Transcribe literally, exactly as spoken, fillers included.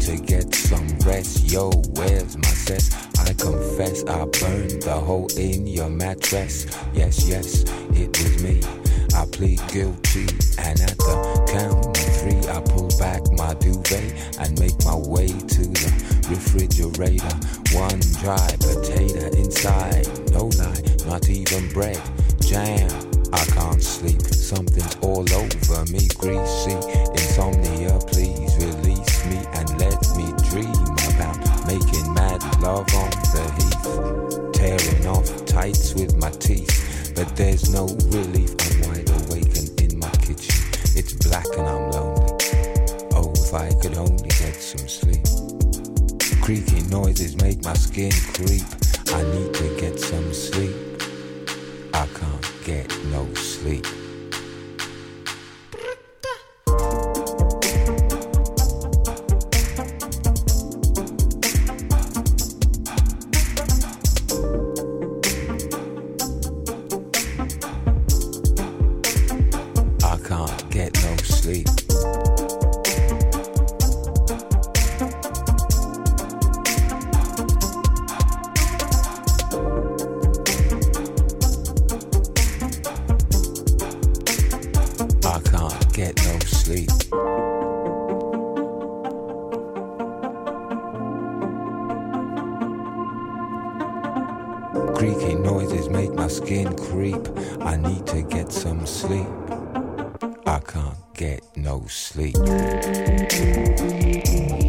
to get some rest. Yo, where's my cess? I confess I burned the hole in your mattress. Yes, yes, it was me. I plead guilty, and at the count of three I pull back my duvet and make my way to the refrigerator. One dry potato inside, no lie, not even bread. Jam, I can't sleep, something's all over me, greasy. Insomnia, please release me and let me dream about making mad love on the heath, tearing off tights with my teeth, but there's no relief. I'm wide awake and in my kitchen, it's black and I'm lonely. Oh, if I could only get some sleep. Creaky noises make my skin creep. I need to get some sleep. I can't get no sleep. I can't get no sleep. I can't get no sleep. Creaky noises make my skin creep. I need to get some sleep. I can't get no sleep.